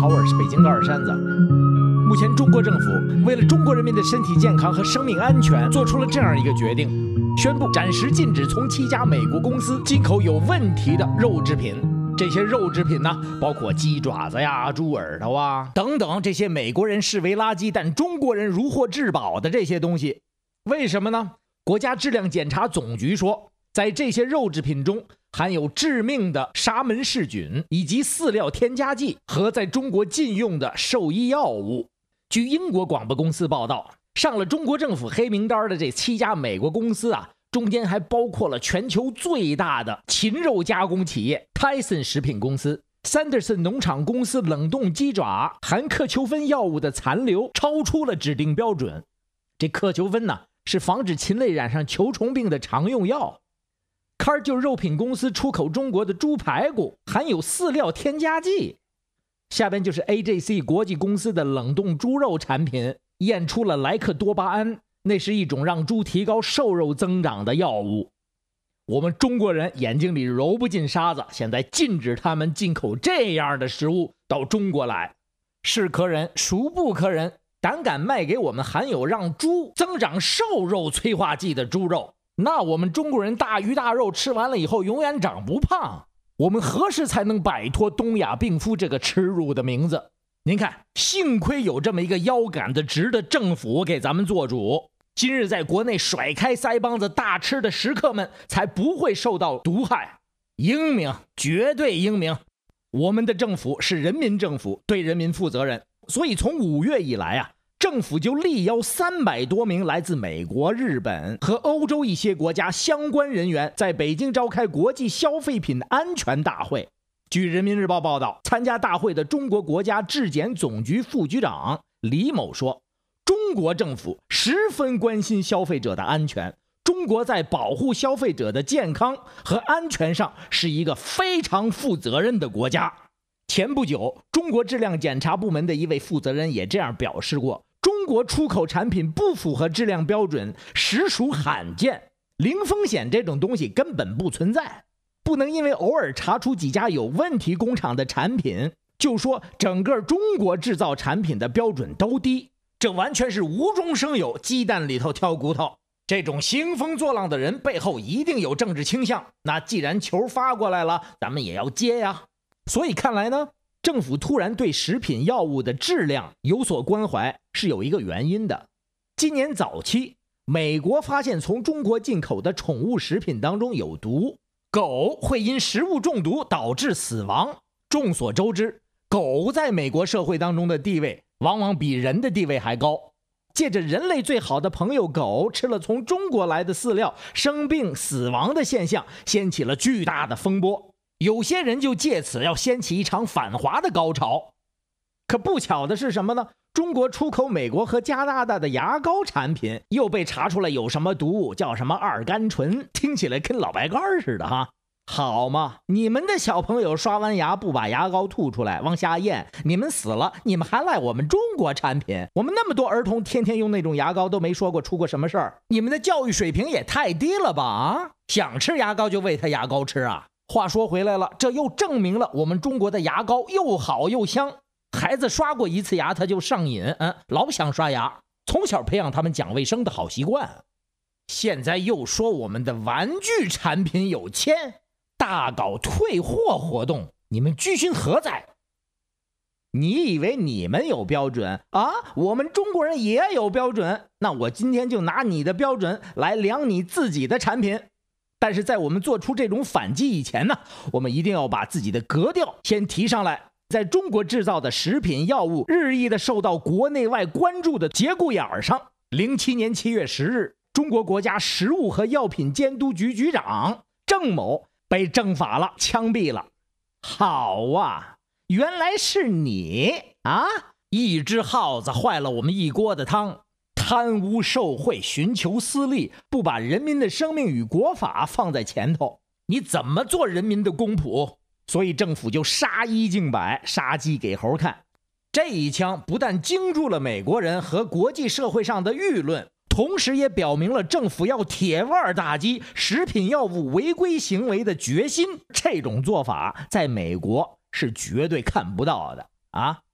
Tower 是北京的二山子。目前中国政府为了中国人民的身体健康和生命安全，做出了这样一个决定，宣布暂时禁止从7家美国公司进口有问题的肉制品。这些肉制品呢，包括鸡爪子呀、猪耳朵啊等等，这些美国人视为垃圾，但中国人如获至宝的这些东西。为什么呢？国家质量检查总局说，在这些肉制品中含有致命的沙门氏菌以及饲料添加剂和在中国禁用的兽医药物。据英国广播公司报道，上了中国政府黑名单的这7家美国公司啊，中间还包括了全球最大的禽肉加工企业泰森食品公司、桑德森农场公司冷冻鸡爪含克秋芬药物的残留超出了指定标准。这克秋芬呢，是防止禽类染上球虫病的常用药。卡就肉品公司出口中国的猪排骨含有饲料添加剂。下边就是 AJC 国际公司的冷冻猪肉产品验出了莱克多巴胺，那是一种让猪提高瘦肉增长的药物。我们中国人眼睛里揉不进沙子，现在禁止他们进口这样的食物到中国来。是可忍孰不可忍，胆敢卖给我们含有让猪增长瘦肉催化剂的猪肉，那我们中国人大鱼大肉吃完了以后永远长不胖。我们何时才能摆脱东亚病夫这个耻辱的名字？您看，幸亏有这么一个腰杆子直的政府给咱们做主，今日在国内甩开腮帮子大吃的食客们才不会受到毒害。英明，绝对英明。我们的政府是人民政府，对人民负责任，所以从5月以来啊，政府就力邀300多名来自美国、日本和欧洲一些国家相关人员在北京召开国际消费品安全大会。据人民日报报道，参加大会的中国国家质检总局副局长李某说，中国政府十分关心消费者的安全，中国在保护消费者的健康和安全上是一个非常负责任的国家。前不久，中国质量检查部门的一位负责人也这样表示过，中国出口产品不符合质量标准实属罕见，零风险这种东西根本不存在，不能因为偶尔查出几家有问题工厂的产品，就说整个中国制造产品的标准都低，这完全是无中生有，鸡蛋里头挑骨头。这种兴风作浪的人背后一定有政治倾向，那既然球发过来了，咱们也要接呀。所以看来呢，政府突然对食品药物的质量有所关怀是有一个原因的。今年早期，美国发现从中国进口的宠物食品当中有毒，狗会因食物中毒导致死亡。众所周知，狗在美国社会当中的地位往往比人的地位还高。借着人类最好的朋友狗吃了从中国来的饲料，生病死亡的现象掀起了巨大的风波。有些人就借此要掀起一场反华的高潮。可不巧的是什么呢？中国出口美国和加拿大的牙膏产品又被查出来有什么毒，叫什么二甘醇，听起来跟老白干似的哈。好嘛，你们的小朋友刷完牙不把牙膏吐出来往下咽，你们死了，你们还赖我们中国产品？我们那么多儿童天天用那种牙膏都没说过出过什么事儿，你们的教育水平也太低了吧啊！想吃牙膏就喂他牙膏吃啊！话说回来了，这又证明了我们中国的牙膏又好又香，孩子刷过一次牙他就上瘾，老想刷牙，从小培养他们讲卫生的好习惯。现在又说我们的玩具产品有欠，大搞退货活动，你们居心何在？你以为你们有标准啊？我们中国人也有标准，那我今天就拿你的标准来量你自己的产品。但是在我们做出这种反击以前呢，我们一定要把自己的格调先提上来。在中国制造的食品药物日益的受到国内外关注的节骨眼上，07年7月10日，中国国家食物和药品监督局局长郑某被正法了，枪毙了。好啊，原来是你啊！一只耗子坏了我们一锅的汤，贪污受贿，寻求私利，不把人民的生命与国法放在前头，你怎么做人民的公仆？所以政府就杀一儆百，杀鸡给猴看。这一枪不但惊住了美国人和国际社会上的舆论，同时也表明了政府要铁腕打击食品药物违规行为的决心。这种做法在美国是绝对看不到的啊！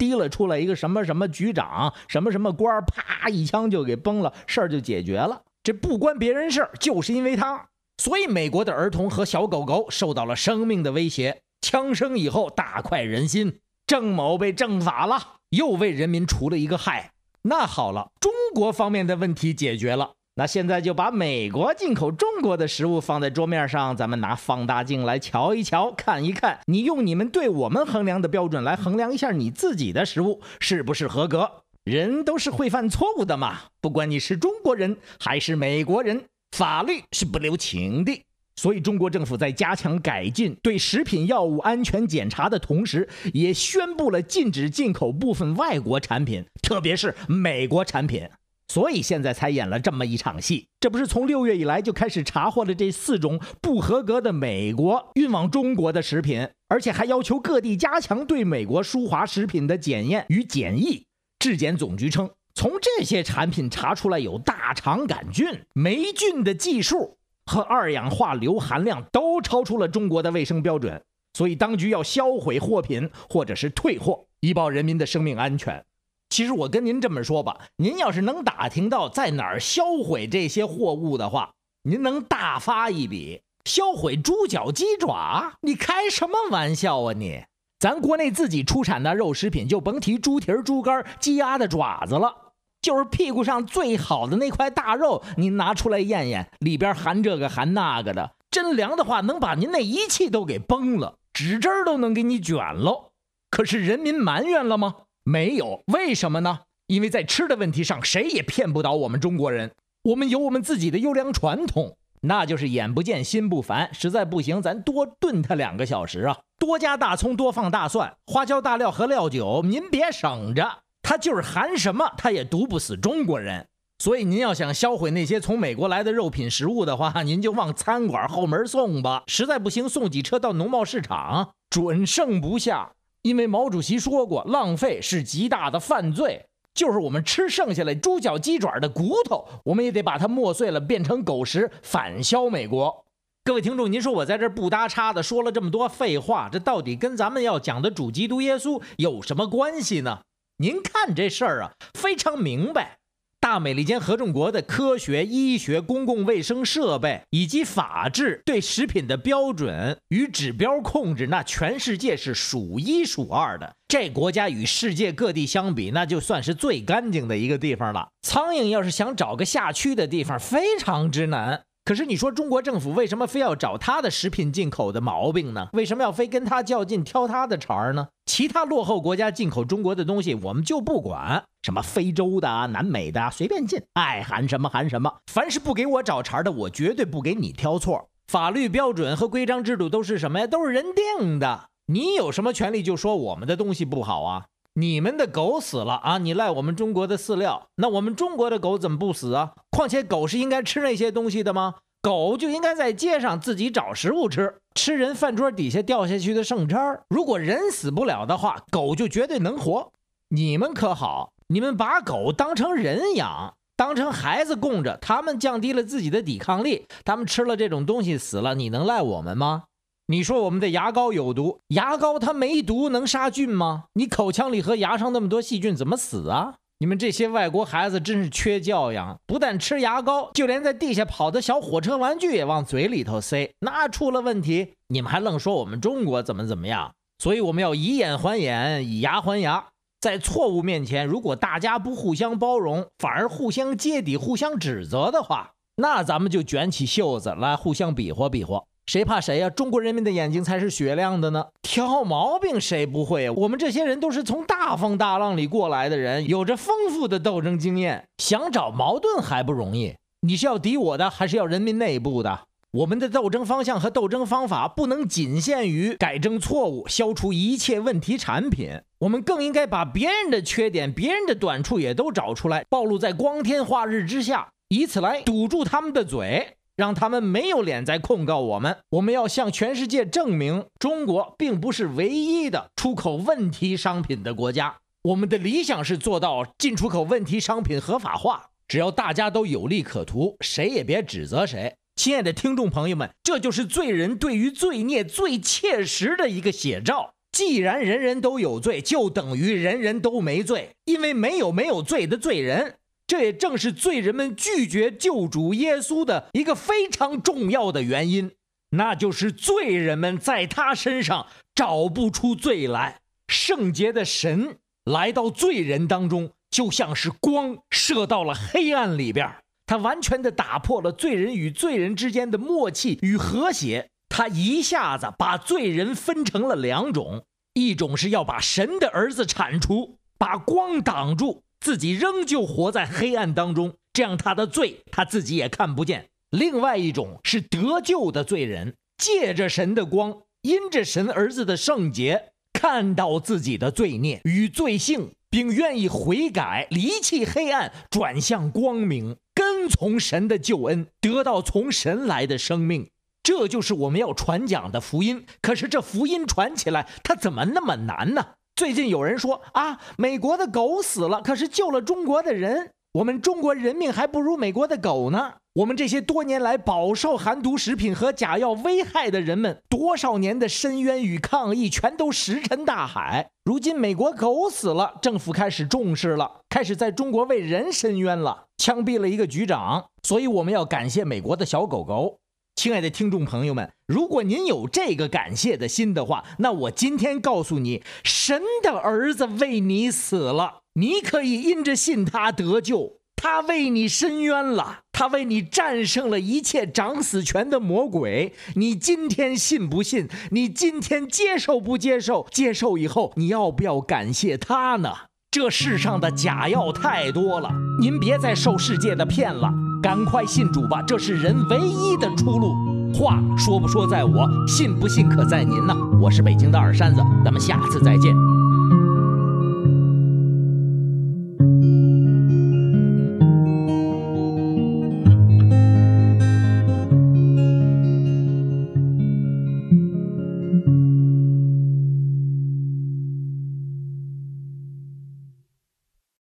提了出来一个什么什么局长什么什么官，啪一枪就给崩了，事儿就解决了。这不关别人事儿，就是因为他。所以美国的儿童和小狗狗受到了生命的威胁，枪声以后大快人心，郑某被正法了，又为人民除了一个害。那好了，中国方面的问题解决了，那现在就把美国进口中国的食物放在桌面上，咱们拿放大镜来瞧一瞧，看一看，你用你们对我们衡量的标准来衡量一下你自己的食物是不是合格。人都是会犯错误的嘛，不管你是中国人还是美国人，法律是不留情的。所以中国政府在加强改进对食品药物安全检查的同时，也宣布了禁止进口部分外国产品，特别是美国产品。所以现在才演了这么一场戏，这不是从6月以来就开始查获了这4种不合格的美国运往中国的食品，而且还要求各地加强对美国输华食品的检验与检疫。质检总局称，从这些产品查出来有大肠杆菌、霉菌的计数和二氧化硫含量都超出了中国的卫生标准，所以当局要销毁货品或者是退货，以保人民的生命安全。其实我跟您这么说吧，您要是能打听到在哪儿销毁这些货物的话，您能大发一笔。销毁猪脚鸡爪，你开什么玩笑啊你？咱国内自己出产的肉食品就甭提猪蹄、猪肝、鸡鸭的爪子了，就是屁股上最好的那块大肉，您拿出来验验，里边含这个含那个的，真凉的话能把您那仪器都给崩了，指针都能给你卷喽。可是人民埋怨了吗？没有。为什么呢？因为在吃的问题上谁也骗不倒我们中国人，我们有我们自己的优良传统，那就是眼不见心不烦，实在不行咱多炖它2个小时啊，多加大葱，多放大蒜，花椒大料和料酒您别省着，它就是含什么它也毒不死中国人。所以您要想销毁那些从美国来的肉品食物的话，您就往餐馆后门送吧，实在不行送几车到农贸市场，准剩不下。因为毛主席说过，浪费是极大的犯罪，就是我们吃剩下来猪脚鸡爪的骨头，我们也得把它磨碎了变成狗食反销美国。各位听众，您说我在这不搭叉的说了这么多废话，这到底跟咱们要讲的主基督耶稣有什么关系呢？您看这事儿啊，非常明白。大美利坚合众国的科学、医学、公共卫生设备以及法治对食品的标准与指标控制，那全世界是数1数2的。这国家与世界各地相比，那就算是最干净的一个地方了。苍蝇要是想找个下区的地方，非常之难。可是你说中国政府为什么非要找他的食品进口的毛病呢？为什么要非跟他较劲，挑他的茬呢？其他落后国家进口中国的东西我们就不管，什么非洲的啊、南美的啊，随便进，爱含什么含什么。凡是不给我找茬的，我绝对不给你挑错。法律标准和规章制度都是什么呀？都是人定的，你有什么权利就说我们的东西不好啊？你们的狗死了啊，你赖我们中国的饲料，那我们中国的狗怎么不死啊？况且狗是应该吃那些东西的吗？狗就应该在街上自己找食物吃，吃人饭桌底下掉下去的剩渣。如果人死不了的话，狗就绝对能活。你们可好，你们把狗当成人养，当成孩子供着，他们降低了自己的抵抗力，他们吃了这种东西死了，你能赖我们吗？你说我们的牙膏有毒，牙膏它没毒能杀菌吗？你口腔里和牙上那么多细菌怎么死啊？你们这些外国孩子真是缺教养，不但吃牙膏，就连在地下跑的小火车玩具也往嘴里头塞，那出了问题你们还愣说我们中国怎么样。所以我们要以眼还眼，以牙还牙。在错误面前，如果大家不互相包容，反而互相揭底、互相指责的话，那咱们就卷起袖子来互相比划比划，谁怕谁呀？中国人民的眼睛才是雪亮的呢，挑毛病谁不会？我们这些人都是从大风大浪里过来的人，有着丰富的斗争经验，想找矛盾还不容易。你是要敌我的，还是要人民内部的？我们的斗争方向和斗争方法不能仅限于改正错误、消除一切问题产品，我们更应该把别人的缺点、别人的短处也都找出来，暴露在光天化日之下，以此来堵住他们的嘴，让他们没有脸再控告我们。我们要向全世界证明，中国并不是唯一的出口问题商品的国家。我们的理想是做到进出口问题商品合法化，只要大家都有利可图，谁也别指责谁。亲爱的听众朋友们，这就是罪人对于罪孽最切实的一个写照。 既然人人都有罪，就等于人人都没罪，因为没有罪的罪人。这也正是罪人们拒绝救主耶稣的一个非常重要的原因，那就是罪人们在他身上找不出罪来。圣洁的神来到罪人当中，就像是光射到了黑暗里边，他完全的打破了罪人与罪人之间的默契与和谐。他一下子把罪人分成了两种，一种是要把神的儿子铲除，把光挡住，自己仍旧活在黑暗当中，这样他的罪他自己也看不见。另外一种是得救的罪人，借着神的光，因着神儿子的圣洁，看到自己的罪孽与罪性，并愿意悔改，离弃黑暗，转向光明，跟从神的救恩，得到从神来的生命。这就是我们要传讲的福音。可是这福音传起来，它怎么那么难呢？最近有人说啊，美国的狗死了，可是救了中国的人，我们中国人命还不如美国的狗呢。我们这些多年来饱受含毒食品和假药危害的人们，多少年的深渊与抗议全都石沉大海。如今美国狗死了，政府开始重视了，开始在中国为人伸冤了，枪毙了一个局长。所以我们要感谢美国的小狗狗。亲爱的听众朋友们，如果您有这个感谢的心的话，那我今天告诉你，神的儿子为你死了，你可以因着信他得救，他为你伸冤了，他为你战胜了一切掌死权的魔鬼。你今天信不信？你今天接受不接受？接受以后，你要不要感谢他呢？这世上的假药太多了，您别再受世界的骗了，赶快信主吧，这是人唯一的出路。话说不说在我，信不信可在您呢。我是北京的二山子，咱们下次再见。